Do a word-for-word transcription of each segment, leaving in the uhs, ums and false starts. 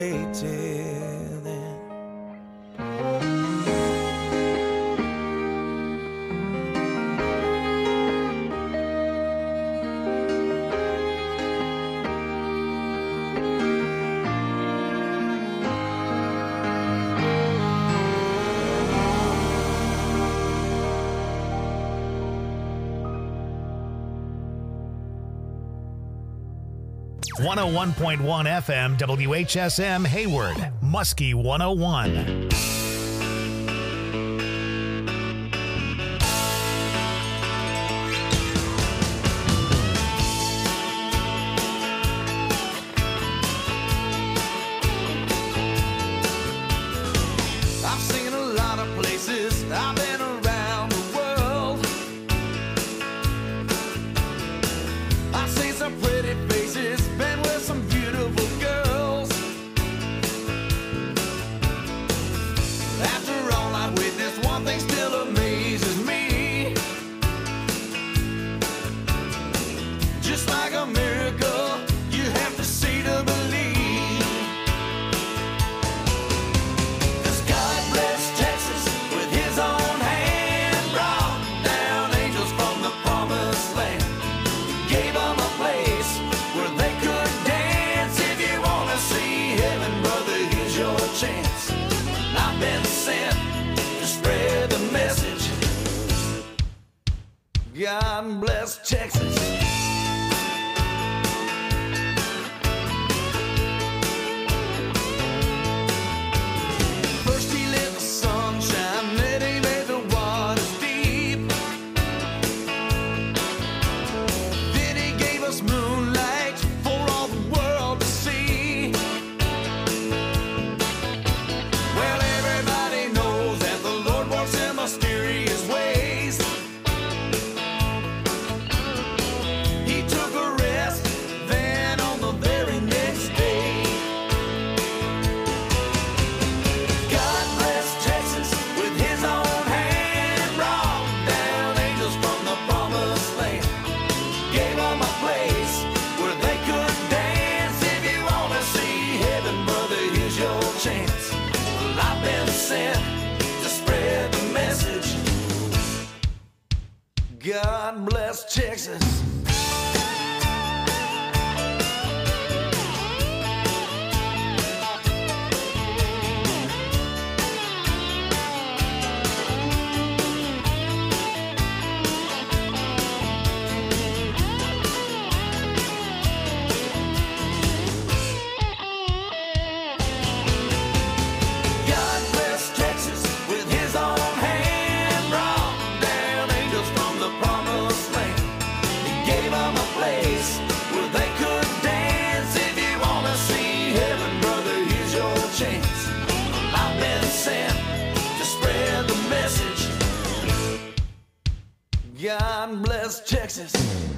Till then. one oh one point one F M W H S M Hayward, Muskie one oh one. I've seen a lot of places, I've been around the world. I've seen some pretty faces, been with some beautiful girls. After all I've witnessed, one thing still amazes me. Just like a miracle, you have to see to believe. God bless Texas. First he lit the sunshine, then he made the waters deep. Then he gave us moonlight for all the world to see. Well, everybody knows that the Lord works in mysterious ways. God bless Texas. God bless Texas.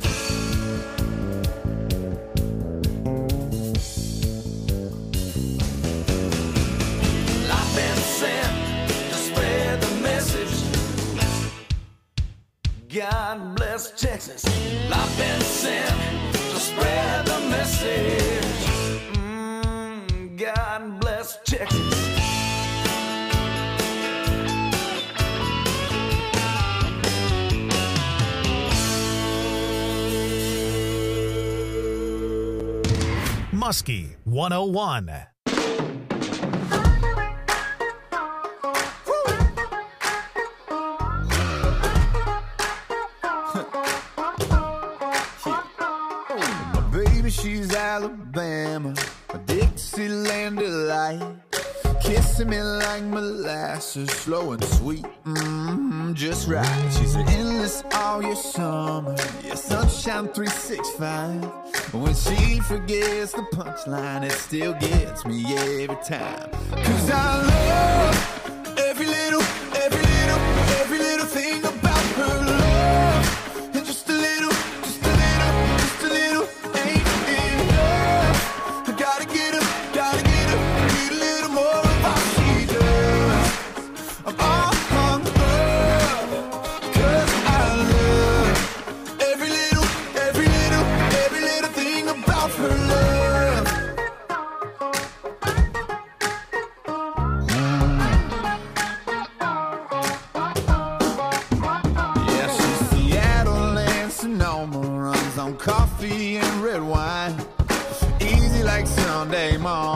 I've been sent to spread the message. God bless Texas. I've been sent to spread the message. Mm, God bless Texas. Muskie one oh one. My baby, she's Alabama, a Dixieland delight. Kissing me like molasses, slow and sweet, mm, just right. She's an endless all year summer, yeah, sunshine three sixty-five. When she forgets the punchline, it still gets me every time. Cause I love every little, every little, every little thing about her love. And just a little, just a little, just a little ain't enough. I gotta get her, gotta get her, need a little more of what she does. I'm all hung up, cause I love every little, every little, every little thing about her love.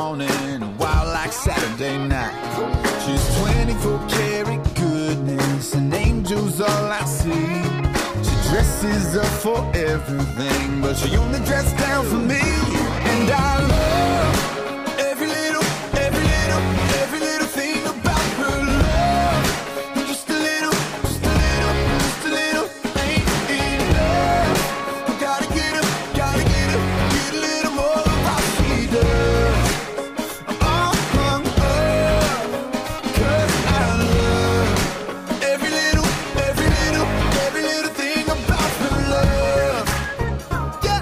morning, wild like Saturday night. She's twenty-four karat goodness, and angels all I see. She dresses up for everything, but she only dressed down for me. And I love every little, every little, every little thing about her love. Just a little, just a little, just a little ain't enough. I gotta get her, gotta get her, get a little more of how she does. Oh, oh, oh, 'cause I love every little, every little, every little thing about her love. Yeah.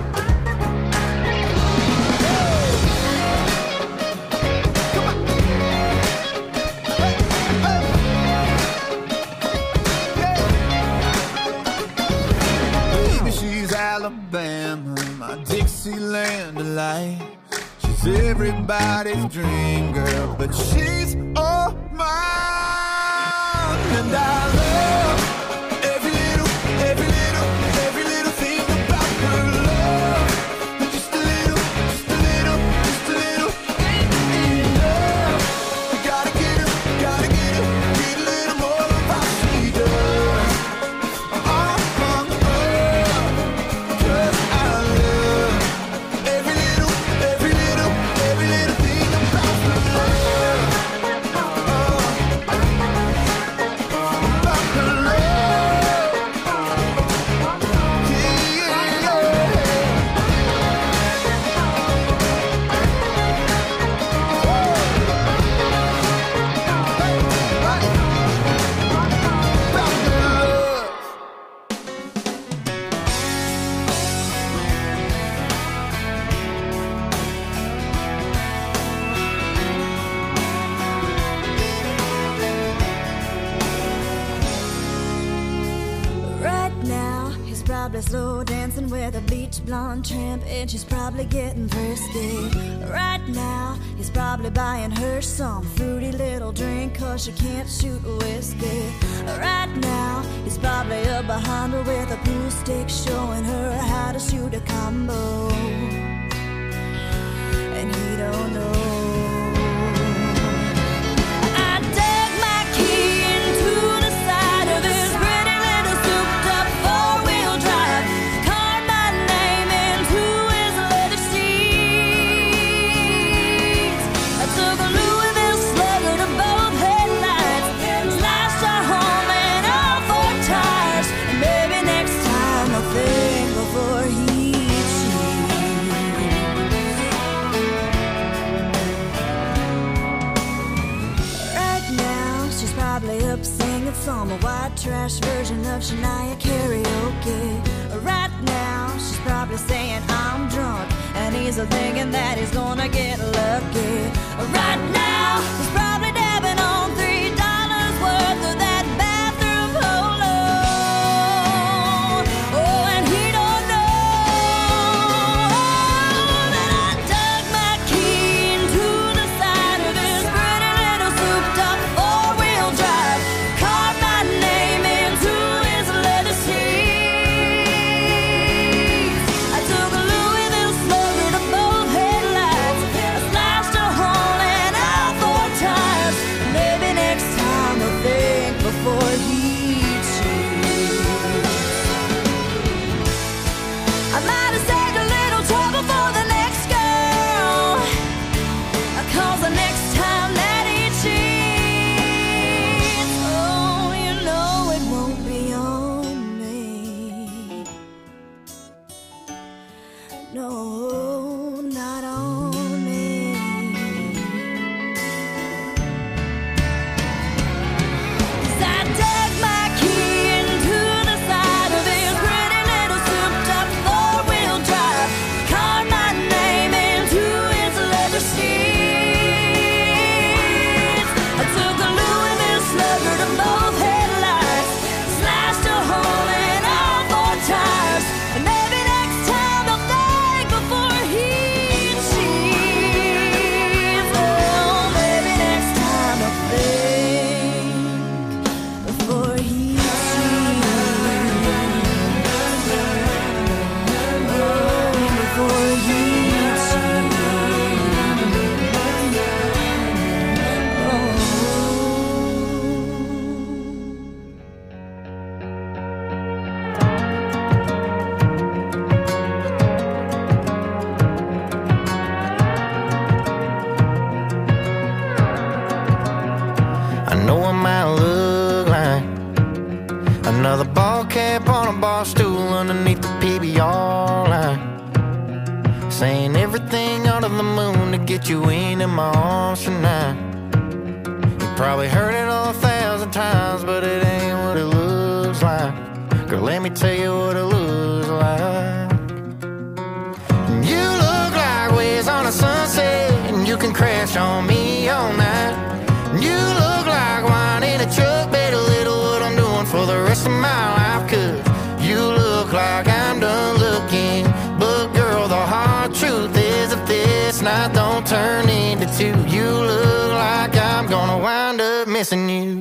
Come on. Hey, hey. Yeah. Baby, she's Alabama, my Dixieland delight. She's everybody's dream girl, but she's all mine. And I love every little, every little, every little thing about her love. Just a little, just a little, just a little ain't enough. You gotta get her, gotta get her, get a little more of how she does. Oh, oh, oh, 'cause I love every little, every little, every little thing about her love. Oh, about her love. Yeah, yeah, yeah. About her love. Right now, he's probably slow dancing with a bleach blonde tramp, and she's probably getting frisky. Right now, he's probably buying her some fruity little drink, 'cause she can't shoot whiskey. Right now, he's probably up behind her with a pool stick, showing her how to shoot a combo. And he don't know. I dug my key into the side of this pretty little souped-up four-wheel drive, carved my name into his leather seats. I took a Louisville Slugger to both headlights, slashed our home and all four tires. And maybe next time I'll think before he cheats. Right now, she's probably up singing some white trash version of Shania karaoke. Right now, she's probably saying I'm drunk, and he's a thinking that he's gonna get lucky. Right now, he's probably dabbing on three dollars worth of that bathroom polo. Oh, and he don't know that I dug my key into the side of his pretty little souped-up four-wheel drive, carved my name into his leather seats. I took a Louisville Slugger to both headlights, I slashed a let you into my arms tonight. You probably heard it a thousand times, but it ain't what it looks like. Girl, let me tell you what it looks like. You look like waves on a sunset, and you can crash on me all night. You look like wine in a truck, bet a little what I'm doing for the rest of my life. Cause you look like I'm done looking, but girl, the hard truth is if this night don't turn into two, you look like I'm gonna wind up missing you.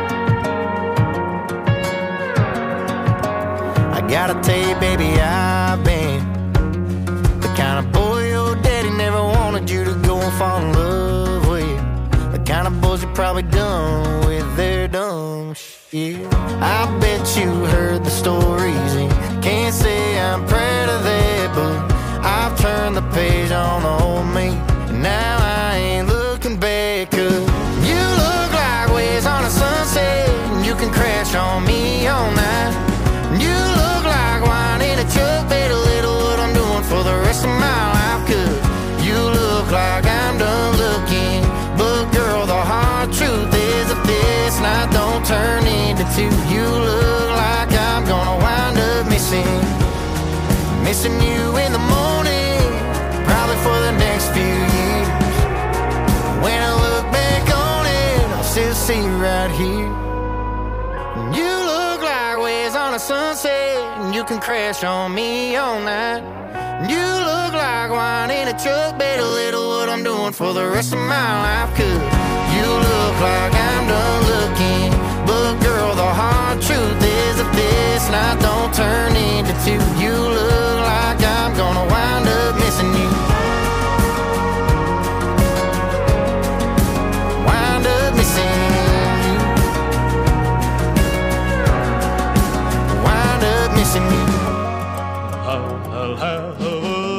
I gotta tell you, baby, I've been the kind of boy your daddy never wanted you to go and fall in love with. The kind of boys you probably done with their dumb shit. I bet you heard the stories and can't say I'm proud of that, but I've turned the page on the old me, and now I ain't looking back. Cause you look like waves on a sunset, and you can crash on me all night. You look like wine in a truck, bet a little what I'm doing for the rest of my life. Cause you look like I'm done looking, but girl, the hard truth is if this night don't turn into two, you look like I'm gonna wind up missing Missing you in the morning, probably for the next few years. When I look back on it, I'll still see you right here. You look like waves on a sunset, and you can crash on me all night. You look like wine in a truck, bet a little what I'm doing for the rest of my life. Cause you look like I'm done looking, but girl, the hard truth is if this night don't turn into two, you look like I'm gonna wind up missing you. Wind up missing you. Wind up missing you. I'll have a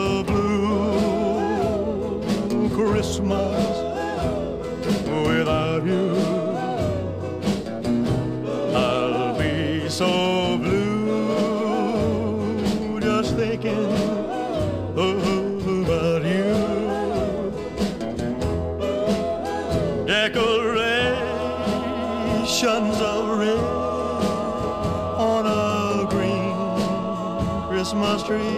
blue Christmas without you. I'll be so blue just thinking about you. Decorations of red on a green Christmas tree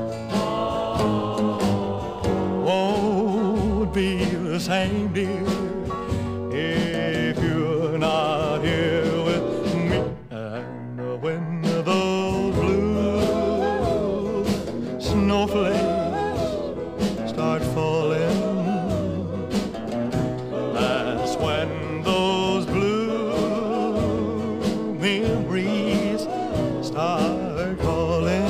won't be the same, dear, if you're not here with me. And when those blue snowflakes start falling, that's when those blue memories start calling.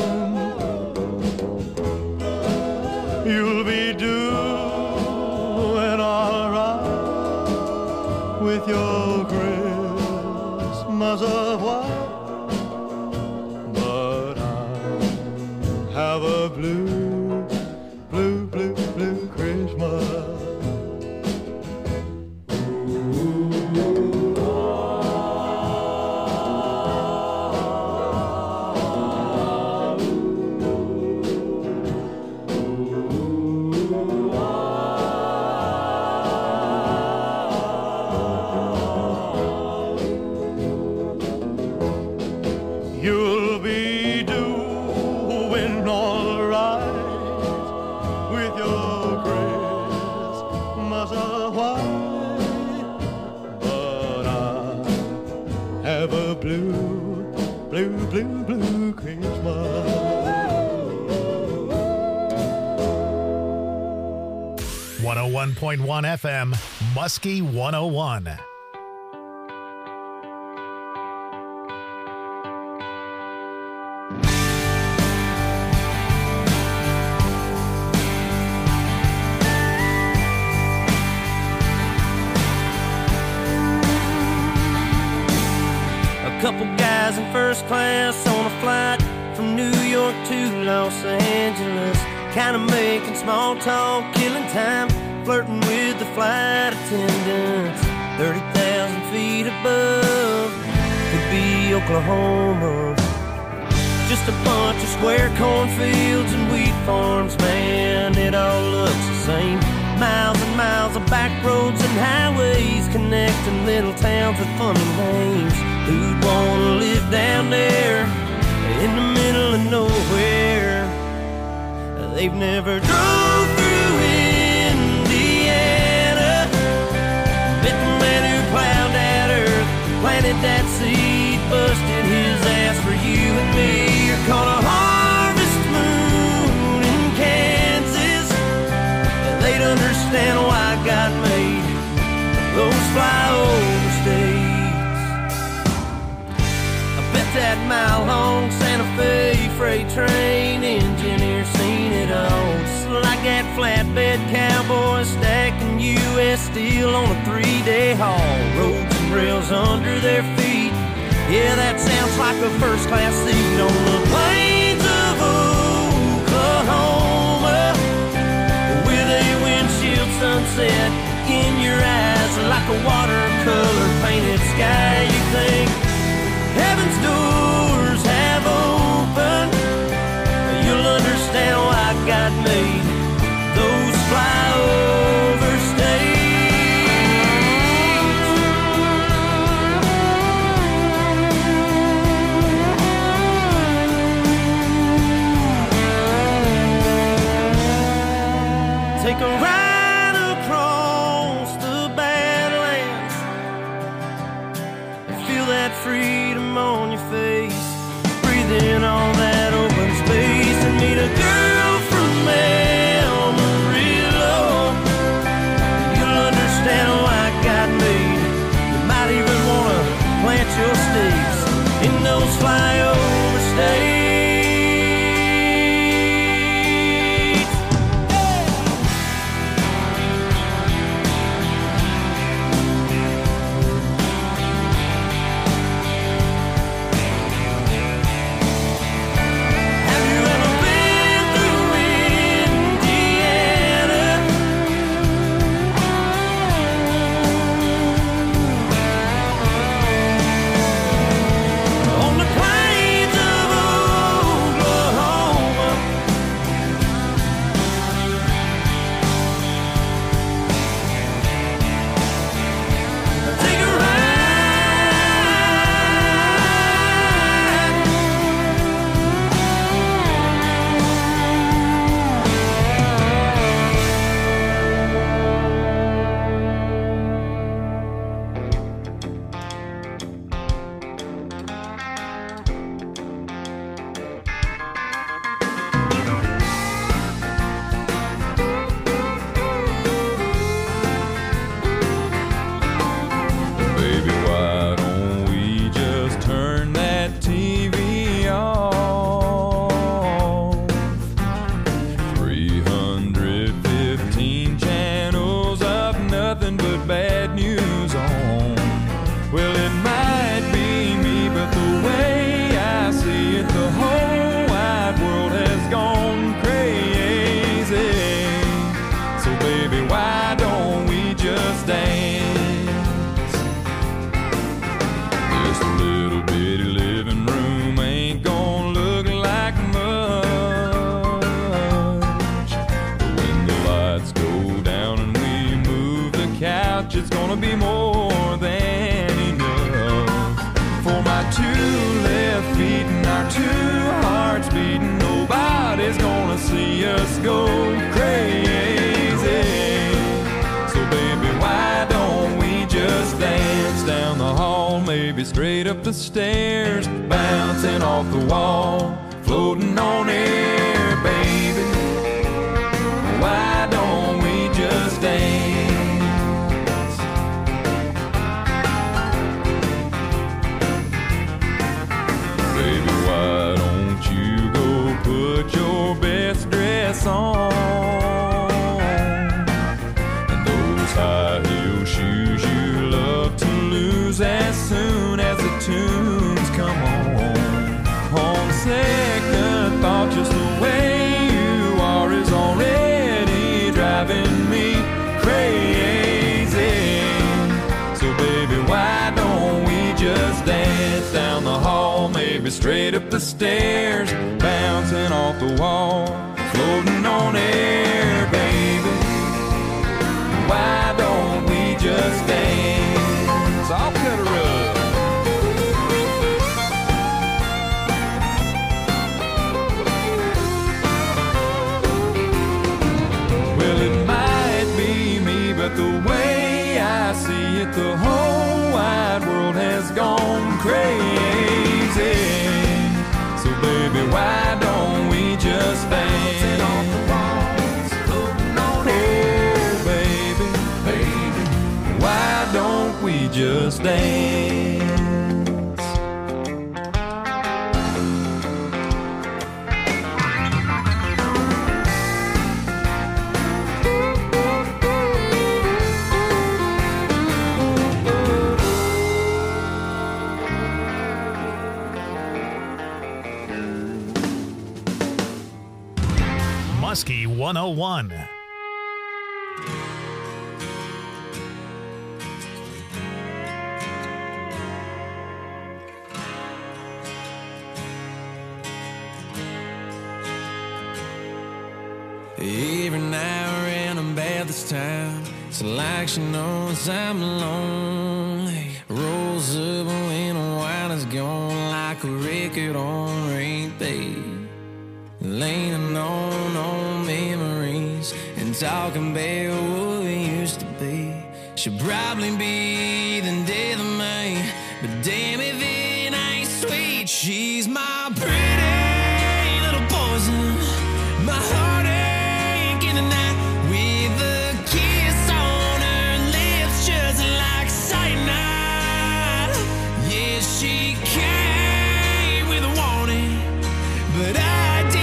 You'll be doing all right with your Christmas of white, but I have a blue, blue, blue, blue Christmas. You'll be doing all right with your Christmas of white, but I have a blue, blue, blue, blue Christmas. one oh one point one F M, Muskie one oh one. Couple guys in first class on a flight from New York to Los Angeles, kind of making small talk, killing time, flirting with the flight attendants. thirty thousand feet above could be Oklahoma. Just a bunch of square cornfields and wheat farms, man, it all looks the same. Miles and miles of back roads and highways connecting little towns with funny names. Who'd wanna live down there in the middle of nowhere? They've never drove through Indiana, met the man who plowed that earth, planted that seed, busted his ass for you and me. You're caught a harvest moon in Kansas. They'd understand why God made those flyover states. I bet that mile-long Santa Fe freight train engineer seen it all. Just like that flatbed cowboy stacking U S steel on a three-day haul. Roads and rails under their feet. Yeah, that sounds like a first-class seat on the plains of Oklahoma, with a windshield sunset in your eyes like a watercolor painted sky. You think heaven's doors have opened, you'll understand why God made those flyover states. Take a ride across the Badlands and feel that freedom on your face. Breathe in all that open space and meet a girl from Amarillo. You'll understand why God made. You might even want to plant your stakes in those flyover states. It's gonna be more than enough for my two left feet and our two hearts beating. Nobody's gonna see us go crazy. So baby, why don't we just dance down the hall, maybe straight up the stairs, bouncing off the wall, floating on air, baby. Why don't we just dance? Put your best dress on and those high heel shoes you love to lose as soon as the tunes come on. On second thought, just the way you are is already driving me crazy. So baby, why don't we just dance down the hall, maybe straight up the stairs, bouncing off the wall, floating on air, baby. The whole wide world has gone crazy. So baby, why don't we just dance? Oh baby, baby, why don't we just dance? Muskie one oh one. Every now and I'm bad this time. It's like she knows I'm lonely. Rolls up when the wine is gone, like a record on repeat. Leaning on old memories and talking about what we used to be. Should probably be the death of me, but damn if it ain't sweet. She's my pretty little poison, my heartache in the night, with a kiss on her lips just like cyanide. Yeah, she came with a warning, but I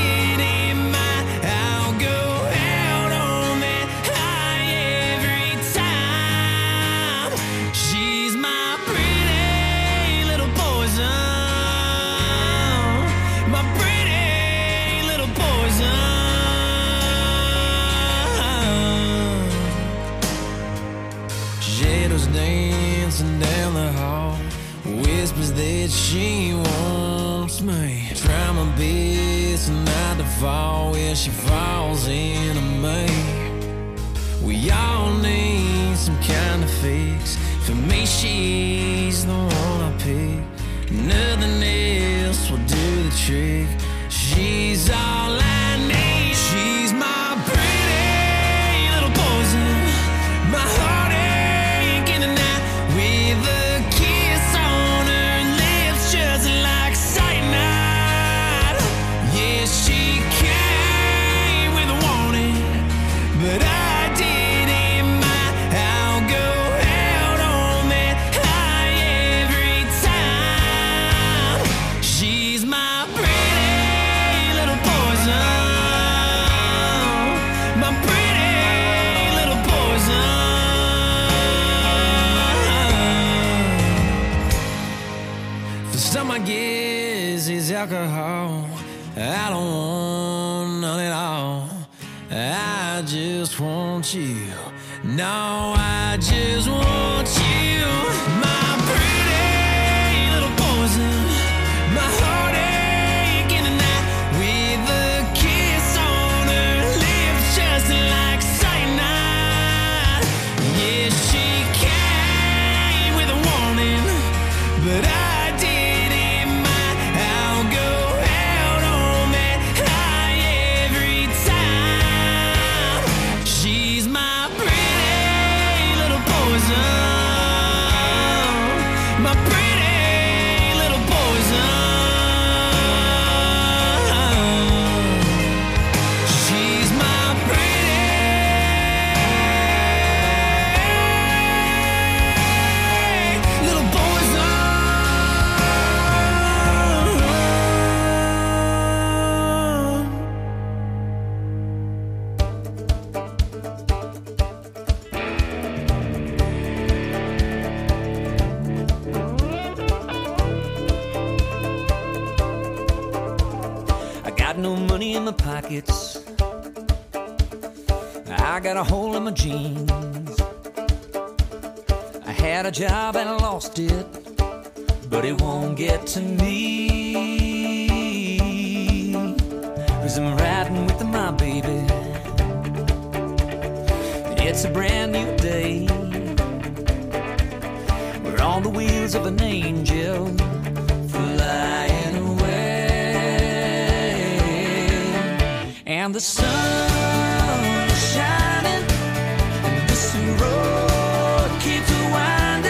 down the hall, whispers that she wants me. Try my best not to fall where she falls into me. We all need some kind of fix. For me, she's the one I pick. Nothing else will do the trick. She's all I need. She's my pretty little poison, my heartache in the night. With a kiss on her lips just like cyanide. Yeah, she came with a warning, but I didn't mind. I'll go out on that high every time. She's my pretty little poison, my pretty little poison. Some I guess is alcohol. I don't want none at all. I just want you. No, I just want you. My pretty little poison, my heartache in the night, with a kiss on her lips just like cyanide. Yeah, she came with a warning, but I no money in my pockets. I got a hole in my jeans. I had a job and I lost it, but it won't get to me, 'cause I'm riding with my baby. It's a brand new day. We're on the wheels of an angel flying away. And the sun is shining, and this road keeps winding.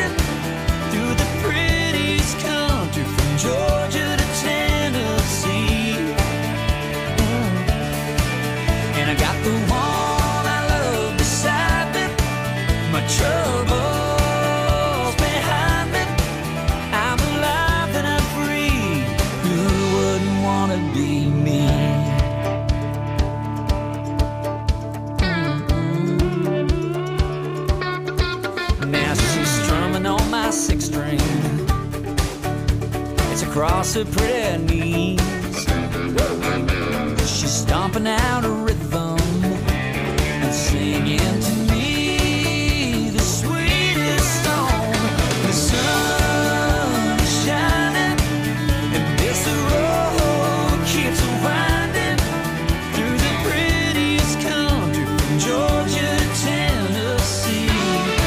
troubles behind me. I'm alive and I'm free. Who wouldn't wanna be me? Mm-hmm. Now she's strumming on my six string. It's across her pretty knees. She's stomping out a rhythm and singing to me the sweetest song. The sun is shining and this road keeps winding through the prettiest country from Georgia to Tennessee.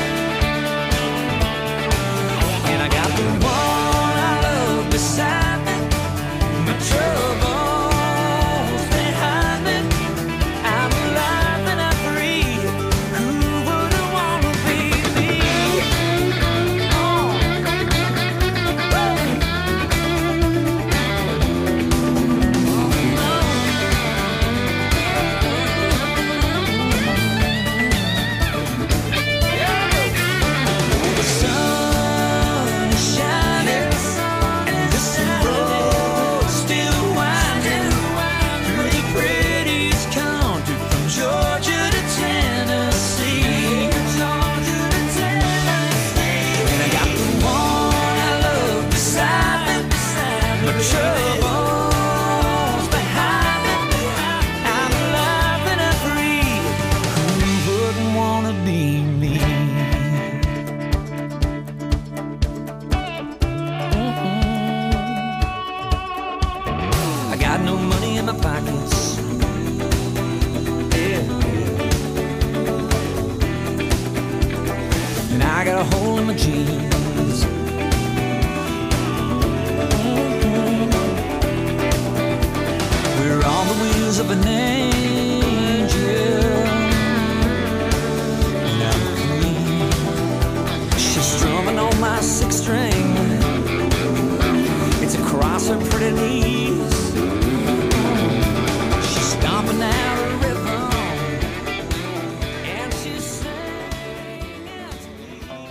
And I got the one I love beside me, my troubles behind me. I'm alive and I'm free. Who wouldn't wanna be me? Oh. The sun is shining and this road still winding through the prettiest country from Georgia to Tennessee. And I got the one I love beside me, my troubles behind me. I'm alive and I'm free. Who wouldn't wanna be me? I got no money in my pockets. Yeah. And I got a hole in my jeans. We're on the wheels of an angel. And I'm clean. She's strumming on my six string. It's across her pretty knees. She's stomping out a rhythm, and she's singing to me.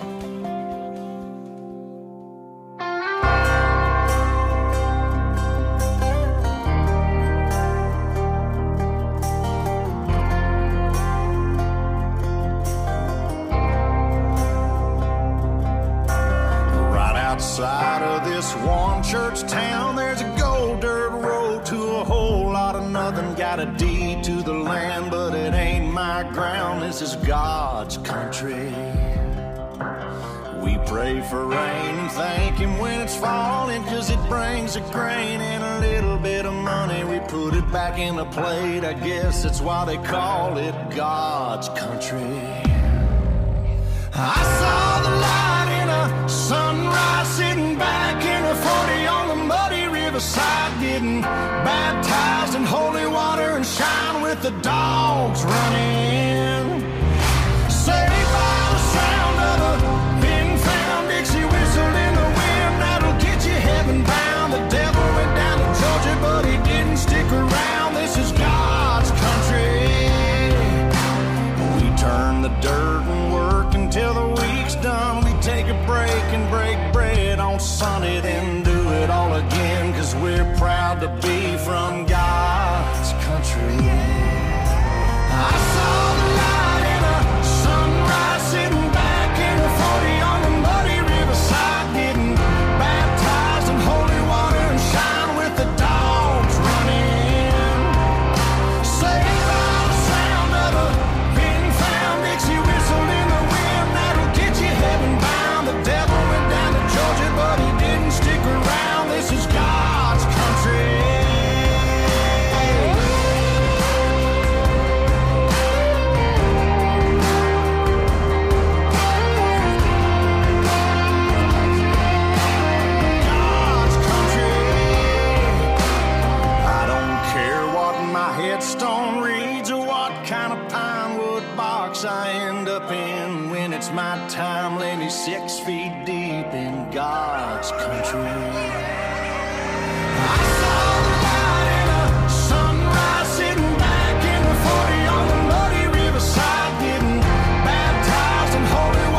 Right outside of this one church town, there's a gold dirt road to a whole lot of nothing. Got a deed to the land, but it ain't my ground. This is God's country. We pray for rain and thank Him when it's falling, 'cause it brings a grain and a little bit of money. We put it back in the plate, I guess that's why they call it God's country. I saw the light in a sunrise, sitting back in a forty on the muddy riverside, getting baptized in holy water and shine with the dogs running. Saved by the sound of a pin-found Dixie whistle in the wind, that'll get you heaven bound. The devil went down to Georgia, but he didn't stick around. This is God's country. We turn the dirt and work until the week's done. We take a break and break bread on Sunday, then do it all again, 'cause we're proud to be from God's country. I saw the light in a sunrise, sitting back in a forty on the muddy riverside, getting baptized in holy water and shine with the dogs running. Saved by the sound of a pin-found Dixie whistle in the wind, that'll get you heaven bound. The devil went down to Georgia, but he didn't stick around. This is God's country. God's country. I don't care what my headstone reads or what kind of pine wood box I end up in. When it's my time, lay me six feet deep in God's country. I saw the light in a sunrise, sitting back in the forty on the muddy riverside, getting baptized in holy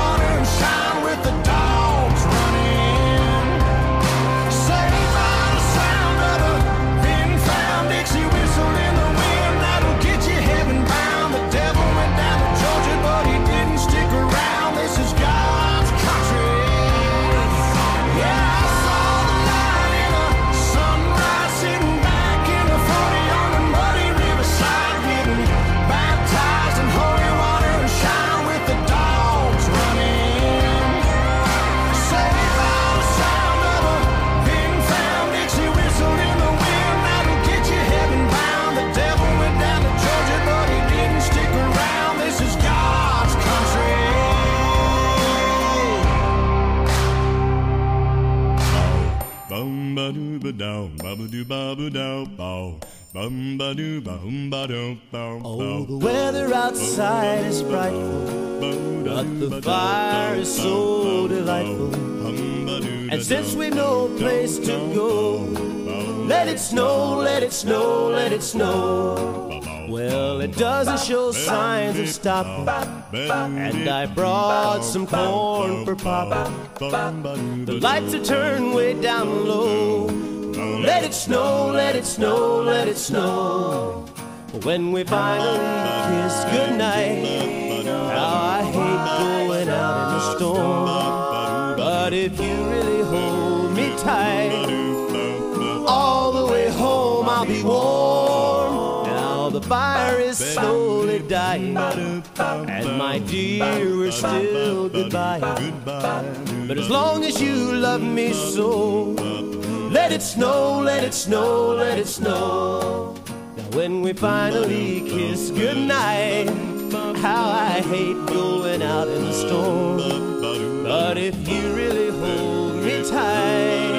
Oh, the weather outside is frightful, but the fire is so delightful. And since we've no place to go, let it snow, let it snow, let it snow. Well, it doesn't show signs of stopping, and I brought some corn for Papa. The lights are turned way down low. Let it snow, let it snow, let it snow. When we finally kiss goodnight, how I hate going out in the storm. But if you really hold me tight, all the way home I'll be warm. Now the fire is slowly dying, and my dear, we're still goodbye. But as long as you love me so, let it snow, let it snow, let it snow. Now when we finally kiss goodnight, how I hate going out in the storm. But if you really hold me tight,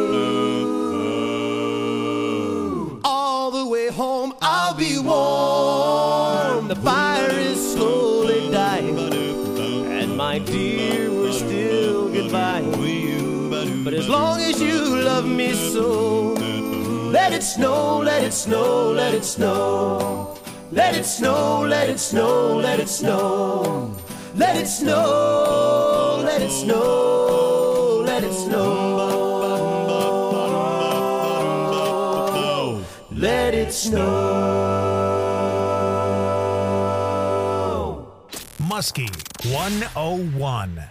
all the way home I'll be warm. The fire is slowly dying, and my dear, we're still goodbye. But as long as you love me so, let it snow, let it snow, let it snow. Let it snow, let it snow, let it snow. Let it snow, let it snow, let it snow. Let it snow. Muskie one oh one.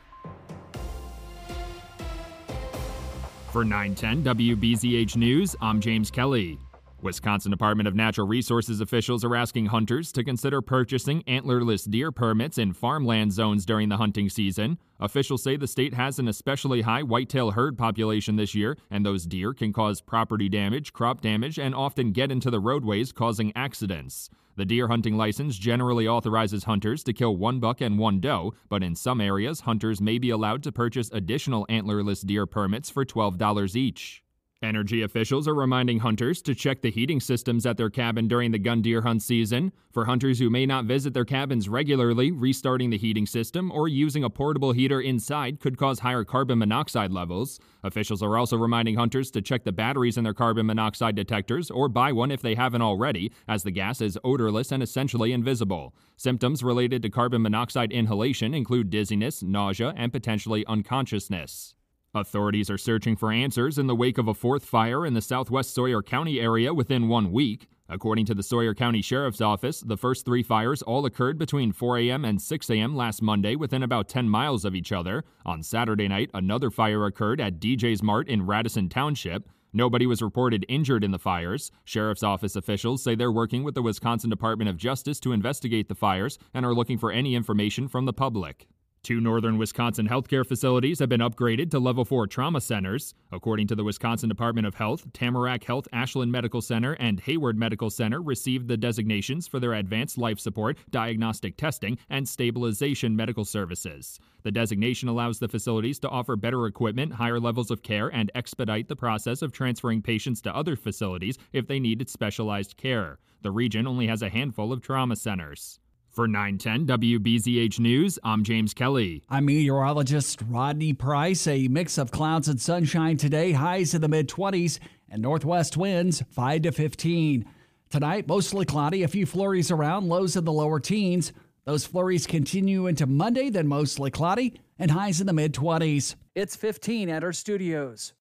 For nine ten W B Z H News, I'm James Kelly. Wisconsin Department of Natural Resources officials are asking hunters to consider purchasing antlerless deer permits in farmland zones during the hunting season. Officials say the state has an especially high whitetail herd population this year, and those deer can cause property damage, crop damage, and often get into the roadways, causing accidents. The deer hunting license generally authorizes hunters to kill one buck and one doe, but in some areas, hunters may be allowed to purchase additional antlerless deer permits for twelve dollars each. Energy officials are reminding hunters to check the heating systems at their cabin during the gun deer hunt season. For hunters who may not visit their cabins regularly, restarting the heating system or using a portable heater inside could cause higher carbon monoxide levels. Officials are also reminding hunters to check the batteries in their carbon monoxide detectors or buy one if they haven't already, as the gas is odorless and essentially invisible. Symptoms related to carbon monoxide inhalation include dizziness, nausea, and potentially unconsciousness. Authorities are searching for answers in the wake of a fourth fire in the southwest Sawyer County area within one week. According to the Sawyer County Sheriff's Office, the first three fires all occurred between four a.m. and six a.m. last Monday within about ten miles of each other. On Saturday night, another fire occurred at D J's Mart in Radisson Township. Nobody was reported injured in the fires. Sheriff's Office officials say they're working with the Wisconsin Department of Justice to investigate the fires and are looking for any information from the public. Two northern Wisconsin healthcare facilities have been upgraded to level four trauma centers. According to the Wisconsin Department of Health, Tamarack Health Ashland Medical Center and Hayward Medical Center received the designations for their advanced life support, diagnostic testing, and stabilization medical services. The designation allows the facilities to offer better equipment, higher levels of care, and expedite the process of transferring patients to other facilities if they needed specialized care. The region only has a handful of trauma centers. For nine ten W B Z H News, I'm James Kelly. I'm meteorologist Rodney Price. A mix of clouds and sunshine today, highs in the mid-twenties, and northwest winds five to fifteen. Tonight, mostly cloudy, a few flurries around, lows in the lower teens. Those flurries continue into Monday, then mostly cloudy, and highs in the mid-twenties. It's fifteen at our studios.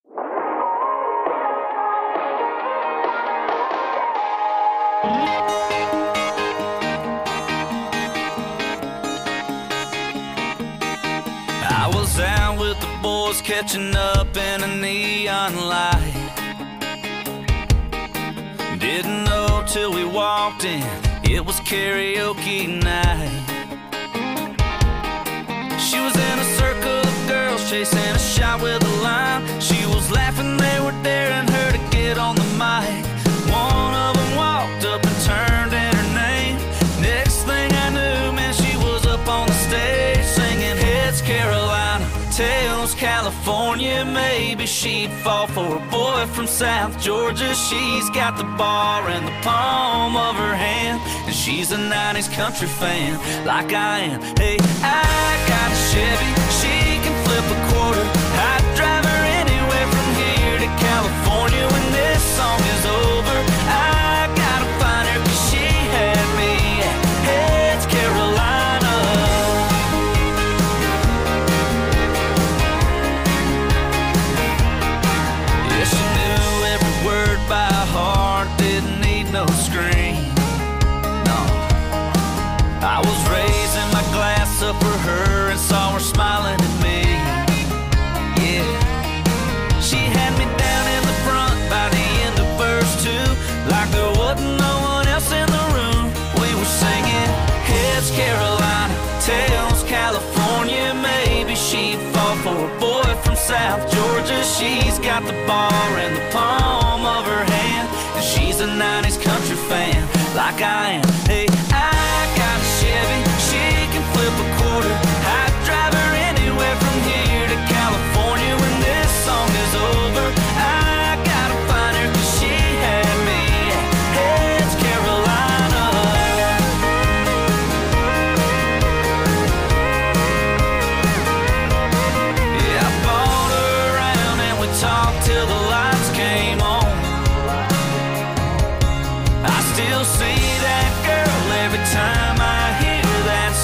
I was out with the boys catching up in a neon light. Didn't know till we walked in, it was karaoke night. She was in a circle of girls chasing a shot with a line. She was laughing, they were daring her to get on the mic. One of them walked up and turned in her name. Next thing I knew, man, she was up on the stage singing Heads Carolina, tells California maybe she'd fall for a boy from South Georgia. She's got the bar in the palm of her hand, and she's a nineties country fan like I am. Hey, I got a Chevy, she can flip a quarter. I'd drive her anywhere from here to California when this song is over. I gotta find her 'cause she had me at Heads, Carolina. Yeah, she knew every word by heart, didn't need no screen. No, I was raising my glass up for her and saw her smiling at me. Yeah, she had me down in the front by the end of verse two, like there wasn't no one else in the room. We were singing Heads, Carolina, Tails, California. Maybe she'd fall for a boy from South Georgia. She's got the bar in the palm of her hand, and she's a nineties country fan like I am. Hey, I got a Chevy, she can flip a quarter. I'd drive her anywhere from here to California when this song is over. I gotta find her 'cause she had me at Heads, Carolina. Yeah, I bought her around and we talked till the lights came on. I still see that girl every time I hear that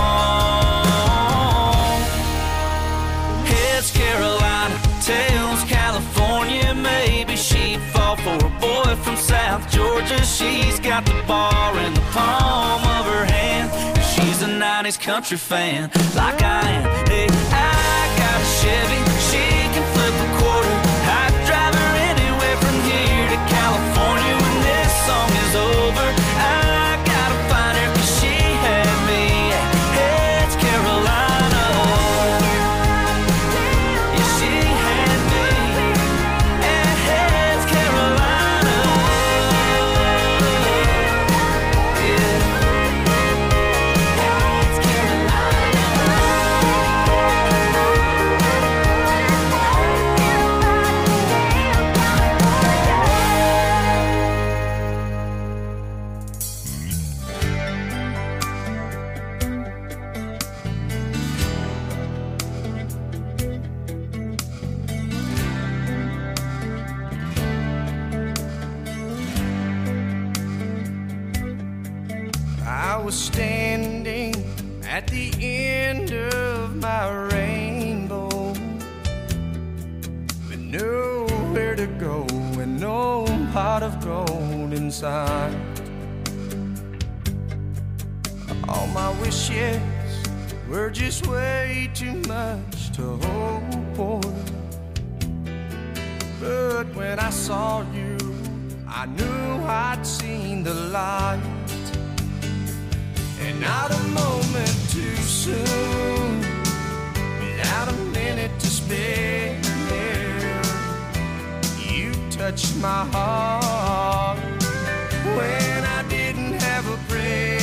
song. Heads, Carolina, Tails, California. Maybe she'd fall for a boy from South Georgia. She's got the bar in the palm of her hand, and she's a nineties country fan like I am. Hey, I got a Chevy, she can flip a quarter. I'd drive her anywhere from here to California when this song is over. I gotta find her 'cause she had me at Heads, Carolina. Yeah, she had me at Heads, Carolina. Yeah. Heads, I was standing at the end of my rainbow with nowhere to go and no pot of gold inside. All my wishes were just way too much to hope for. But when I saw you, I knew I'd seen the light. And not a moment too soon, without a minute to spare, you touched my heart when I didn't have a prayer.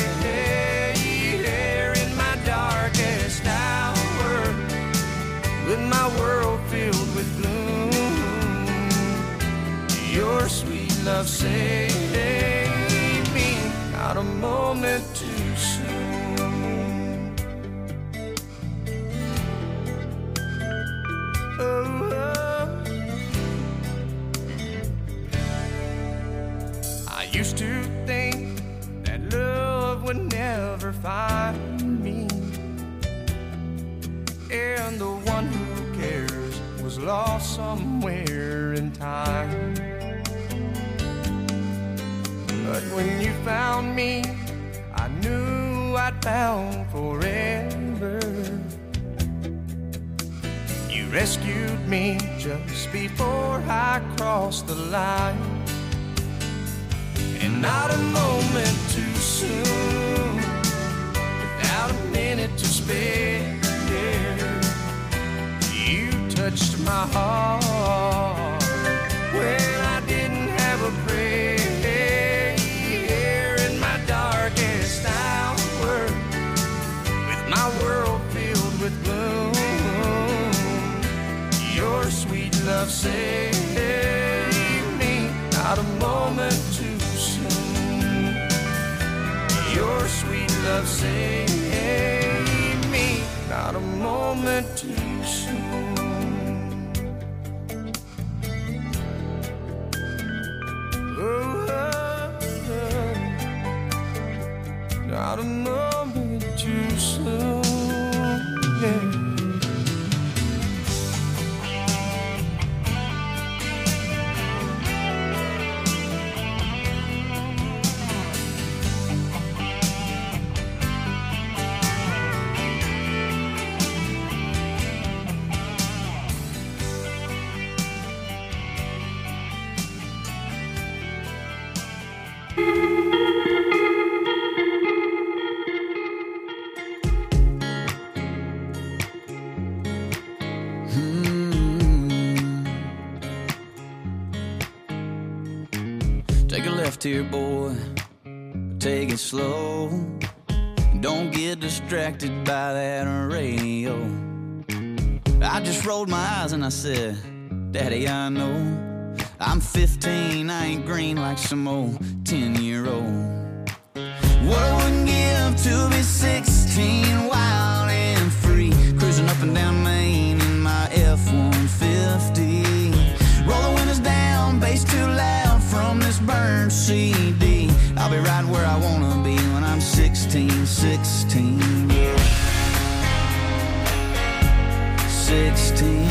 In my darkest hour, with my world filled with gloom, your sweet love saved me. Not a moment too soon. Oh, oh. I used to think that love would never find me, and the one who cares was lost somewhere in time. But when you found me, I knew I'd found forever. You rescued me just before I crossed the line, and not a moment too soon, without a minute to spare, you touched my heart when I didn't have a prayer. In my darkest hour, with my world filled with gloom, love save me, not a moment too soon. Your sweet love save me, not a moment too soon. Oh, oh, oh. Not a moment too soon. Yeah. Here, boy, take it slow. Don't get distracted by that radio. I just rolled my eyes and I said, Daddy, I know I'm fifteen, I ain't green like some old ten-year-old. What I wouldn't give to be sixteen, wild and free, cruising up and down Main in my F one fifty. Roll the windows down, bass too loud from this burned C D. I'll be right where I wanna be when I'm sixteen, sixteen, yeah. sixteen.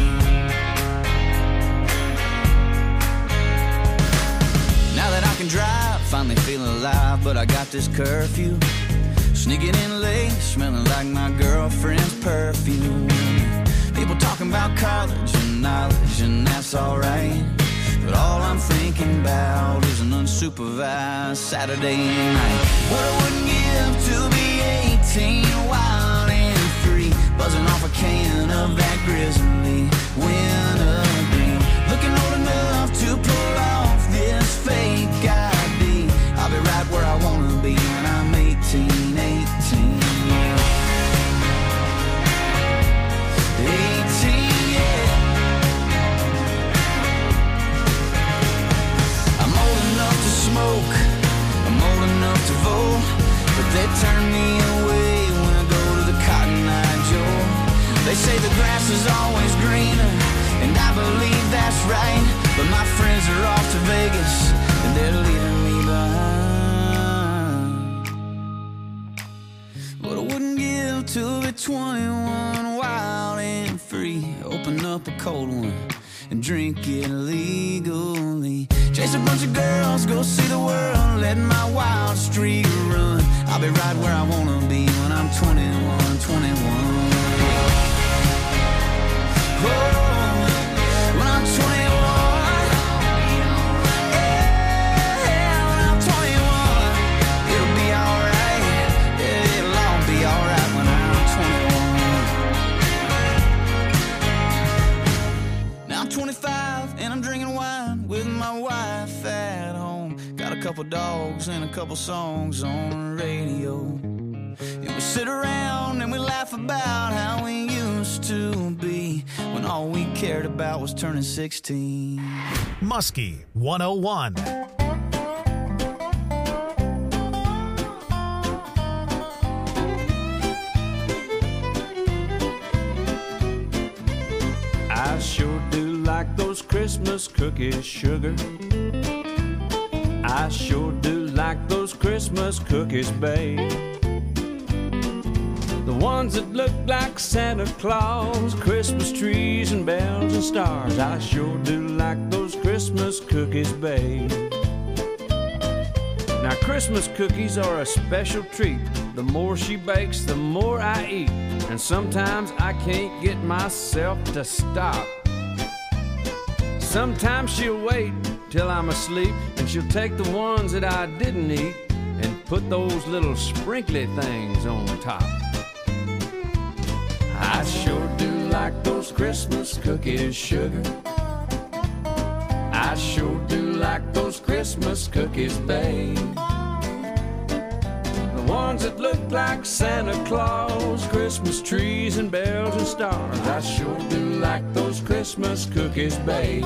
Now that I can drive, finally feeling alive, but I got this curfew. Sneaking in late, smelling like my girlfriend's perfume. People talking about college and knowledge, and that's alright. But all I'm thinking about is an unsupervised Saturday night. What I wouldn't give to be eighteen, wild and free, buzzing off a can of that grizzly wintergreen. Looking old enough to pull off this fake I D. I'll be right where I wanna be when I'm eighteen, eighteen, yeah. eighteen, yeah. Smoke, I'm old enough to vote, but they turn me away when I go to the Cotton Eye Joe. They say the grass is always greener, and I believe that's right, but my friends are off to Vegas, and they're leaving me behind. But I wouldn't give to be twenty-one, wild and free, open up a cold one and drink it legally. Chase a bunch of girls, go see the world, let my wild streak run. I'll be right where I wanna be when I'm twenty-one, twenty-one. Oh, when I'm twenty-one. Yeah, when I'm twenty-one. It'll be alright. Yeah, it'll all be alright when I'm twenty-one. Now I'm twenty-five and I'm drinking wine with my wife at home. Got a couple dogs and a couple songs on the radio. And we sit around and we laugh about how we used to be, when all we cared about was turning sixteen. Muskie one oh one. I sure do like those Christmas cookies, sugar. I sure do like those Christmas cookies, babe. The ones that look like Santa Claus, Christmas trees and bells and stars. I sure do like those Christmas cookies, babe. Now Christmas cookies are a special treat. The more she bakes, the more I eat. And sometimes I can't get myself to stop. Sometimes she'll wait till I'm asleep, and she'll take the ones that I didn't eat and put those little sprinkly things on top. I sure do like those Christmas cookies, sugar. I sure do like those Christmas cookies, babe. The ones that look like Santa Claus, Christmas trees and bells and stars. I sure do like those Christmas cookies, babe.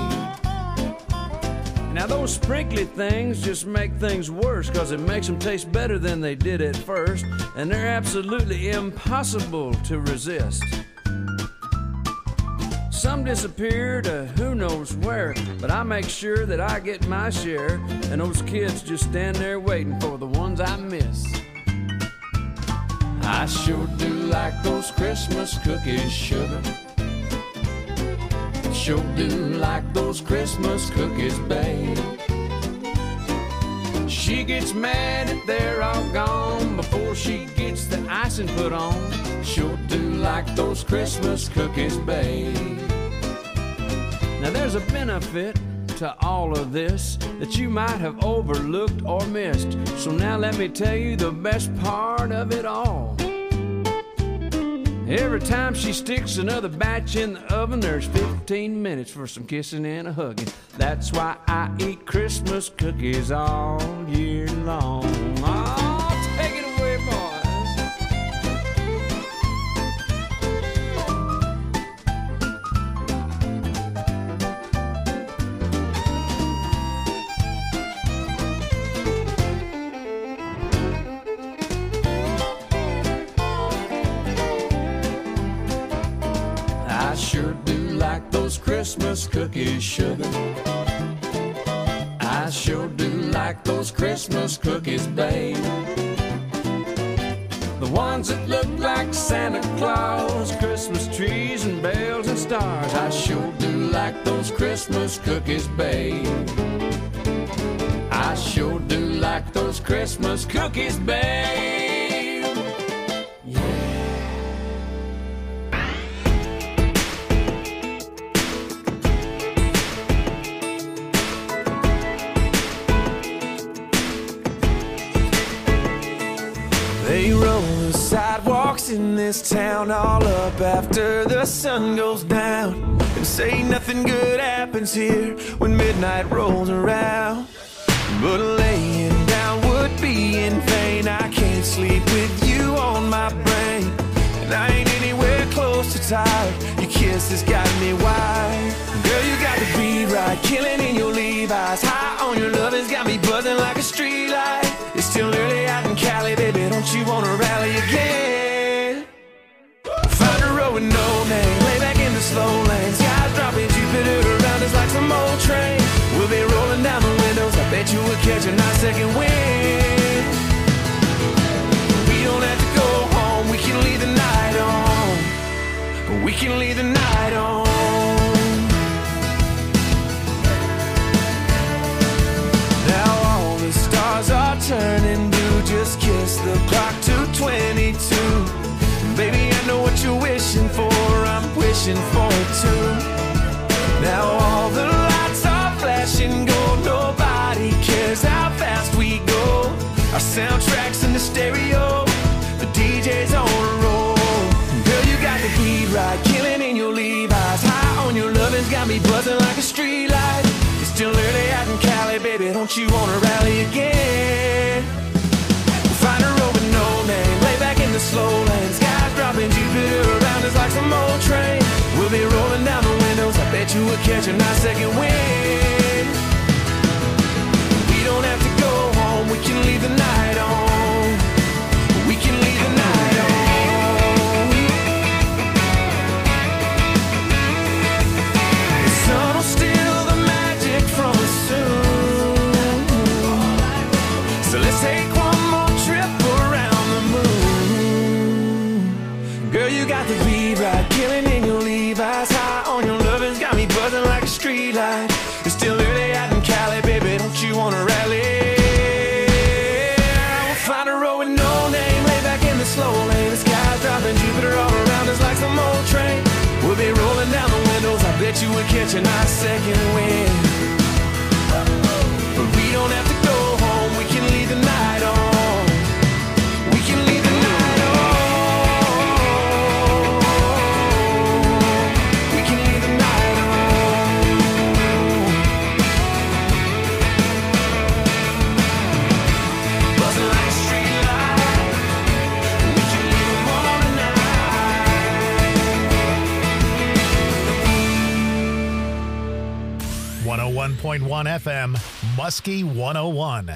Now those sprinkly things just make things worse, cause it makes them taste better than they did at first, and they're absolutely impossible to resist. Some disappear to who knows where, but I make sure that I get my share, and those kids just stand there waiting for the ones I miss. I sure do like those Christmas cookies, sugar. Sure do like those Christmas cookies, babe. She gets mad that they're all gone before she gets the icing put on. Sure do like those Christmas cookies, babe. Now there's a benefit to all of this that you might have overlooked or missed. So now let me tell you the best part of it all. Every time she sticks another batch in the oven, there's fifteen minutes for some kissing and a hugging. That's why I eat Christmas cookies all year long. Oh, take it away, boys. I sure do like those Christmas cookies, sugar. I sure do like those Christmas cookies, babe. The ones that look like Santa Claus, Christmas trees and bells and stars. I sure do like those Christmas cookies, babe. I sure do like those Christmas cookies, babe. They roll the sidewalks in this town all up after the sun goes down, and say nothing good happens here when midnight rolls around. But laying down would be in vain. I can't sleep with you on my brain, and I ain't anywhere close to tired. Your kiss has got me wired. Girl, you got the beat right, killing in your Levi's. High on your love has got me buzzing like a street light. It's still early out in Cali, baby, don't you wanna rally again? Find a road with no name, lay back in the slow lane. Skies dropping, Jupiter around us like some old train. We'll be rolling down the windows, I bet you we'll catch a nice second wind. We don't have to go home, we can leave the night on. We can leave the night on. Now all the stars are turning blue, just kiss the clock to twenty-two. Baby, I know what you're wishing for, I'm wishing for it too. Now all the lights are flashing gold, nobody cares how fast we go. Our soundtrack's in the stereo, the D J's on a roll. Girl, you got the beat right, killing in your Levi's. High on your lovin's got me buzzing like a street light. It's still early out in Cali, baby, don't you wanna rally again? Find a road with no name, lay back in the slow lane. Skies dropping, Jupiter around us like some old train. We'll be rolling down the windows, I bet you we'll catch a nice second wind. We don't have to go home, we can leave the night on. We can leave the night on. The sun will steal the magic from us soon, so let's take one more trip around the moon. Girl, you got the beat right, killing in your Levi's. High on your lovin's got me buzzing like a street light. It's still early out in Cali, baby, don't you wanna rally? We'll find a road with no name, lay back in the slow lane. The sky's dropping, Jupiter all around us like some old train. We'll be rolling down the windows, I bet you we'll catch a nice second wind. But we don't have to go home, we can leave the night on. We can leave the night on. We can leave the night on. Buzzing like a street light. one point one F M, Muskie one oh one.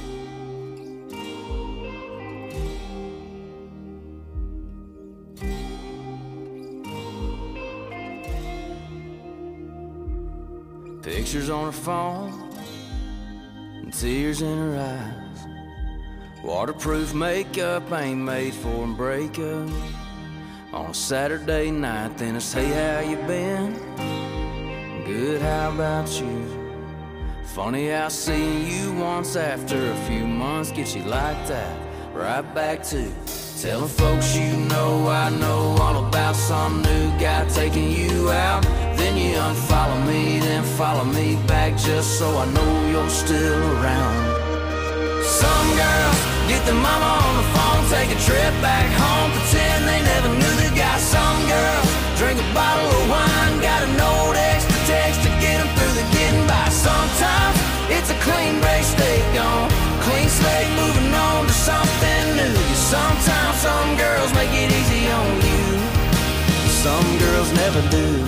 Pictures on her phone and tears in her eyes. Waterproof makeup ain't made for a breakup. On a Saturday night, then it's hey, how you been? Good, how about you? Funny how seeing you once after a few months gets you like that. Right back to telling folks you know I know all about some new guy taking you out. Then you unfollow me, then follow me back just so I know you're still around. Some girls get their mama on the phone, take a trip back home, pretend they never knew the guy. Some girls drink a bottle of wine, got a note extra text to get them through the getting by. Sometimes it's a clean break, stay gone, clean slate, moving on to something new. Sometimes some girls make it easy on you, some girls never do.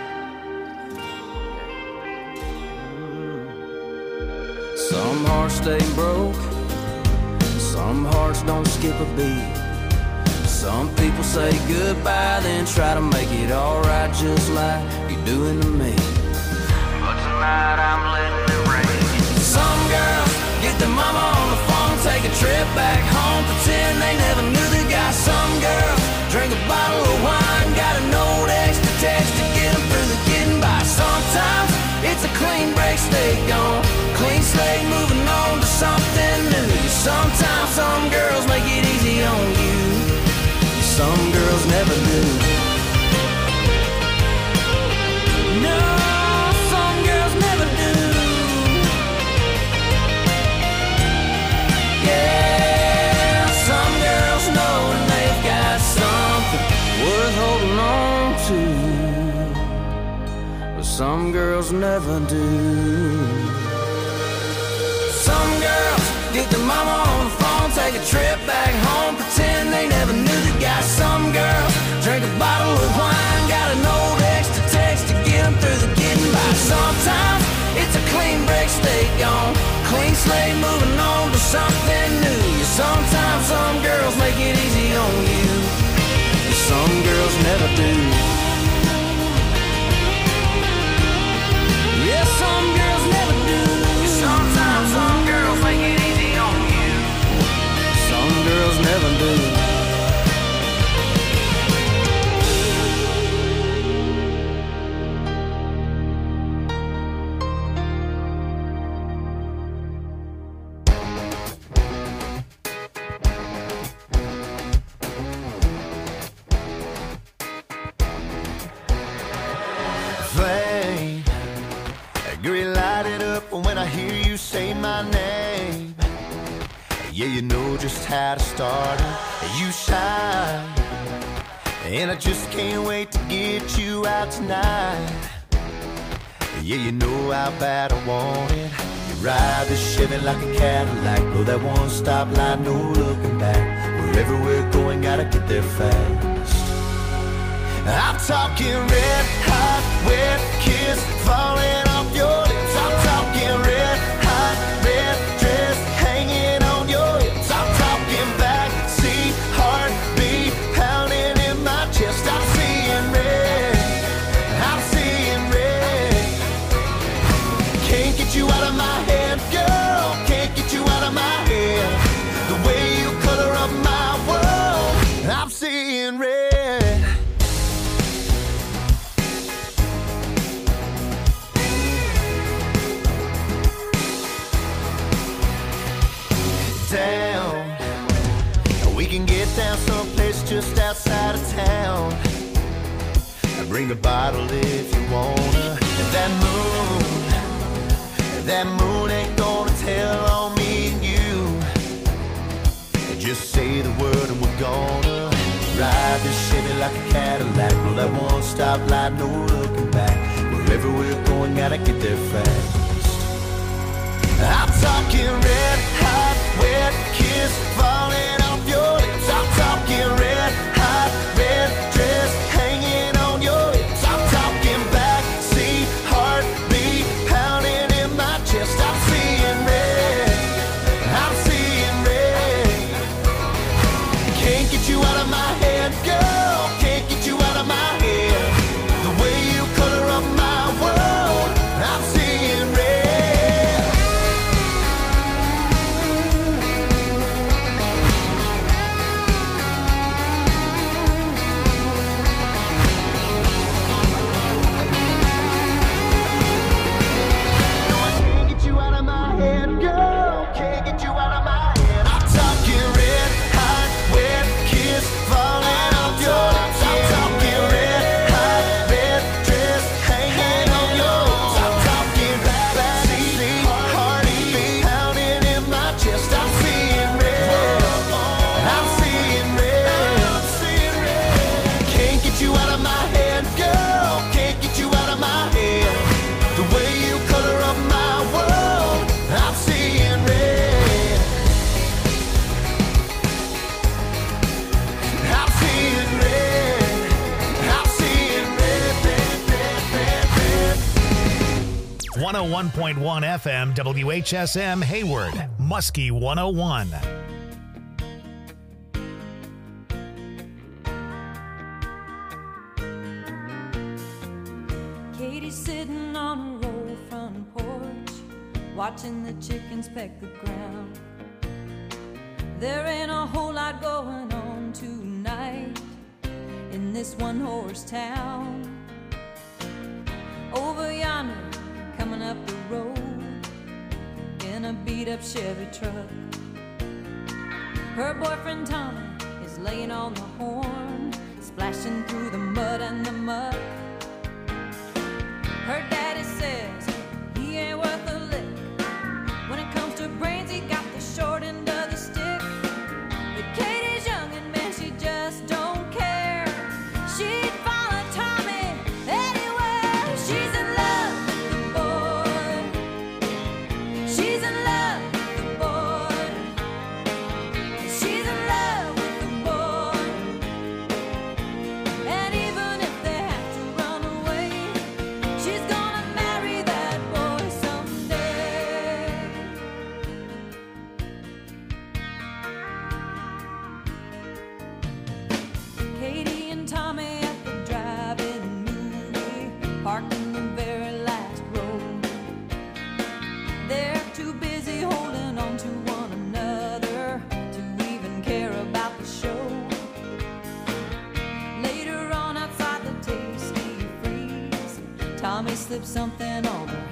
Some hearts stay broke, some hearts don't skip a beat. Some people say goodbye, then try to make it alright just like you're doing to me. But tonight I'm letting it rain. Some girls get their mama on the phone, take a trip back home, pretend they never knew the guy. Some girls drink a bottle of wine, got a note extra text to get them through the getting by. Sometimes it's a clean break, stay gone, clean slate, moving on to something new. Sometimes some girls make it easy on you, some girls never do. No, some girls never do. Yeah, some girls know when they've got something worth holding on to, but some girls never do. Some girls get their mama on the phone, take a trip back home, pretend they never knew the guy. Some girls drink a bottle of wine, got a note extra text to get them through the getting by. Sometimes it's a clean break, stay gone, clean slate, moving on to something new. Sometimes some girls make it easy on you, some girls never do. Yeah, some girls never do. Sometimes some girls make it easy on you, some girls never do. Flame, green light it up when I hear you say my name. Yeah, you know just how to start it. You shine, and I just can't wait to get you out tonight. Yeah, you know how bad I want it. You ride the Chevy like a Cadillac, blow that one-stop light, no looking back. Wherever we're going, gotta get there fast. I'm talking red hot, wet kiss falling off your lips. I'm talking red hot, red dress hanging on your hips. I'm talking backseat, heartbeat pounding in my chest. I'm seeing red, I'm seeing red. Can't get you out of my head, girl, can't get you out of my head. The way you color up my world, I'm seeing red. Down, we can get down someplace just outside of town. Bring a bottle if you wanna. That moon, that moon ain't gonna tell on me and you. Just say the word and we're gonna ride this Chevy like a Cadillac, blow that one-stop light, no looking back. Wherever we're going, gotta get there fast. I'm talking red hot, wet kiss falling off your lips. I'm talking red hot, red dress hanging on your hips. I'm talking backseat, heartbeat pounding one oh one point one F M W H S M Hayward, Muskie one oh one. Katie's sitting on a roll front porch, watching the chickens peck the ground. There ain't a whole lot going on tonight in this one-horse town. Over yonder, coming up the road in a beat-up Chevy truck, her boyfriend Tommy is laying on the horn, splashing through the mud and the muck. Her daddy says he ain't worth a lick. When it comes to brains, he got the short end of the stick. But Katie's young and man, she just don't care. She'd follow Tommy anywhere. She's in love with the boy. She's in love with the boy. She's in love with the boy. And even if they have to run away, she's gonna marry that boy someday. Katie and Tommy at the drive-in movie, parked in the very last row. They're too busy holding on to one another to even care about the show. Later on outside the Tasty Freeze, Tommy slipped something on her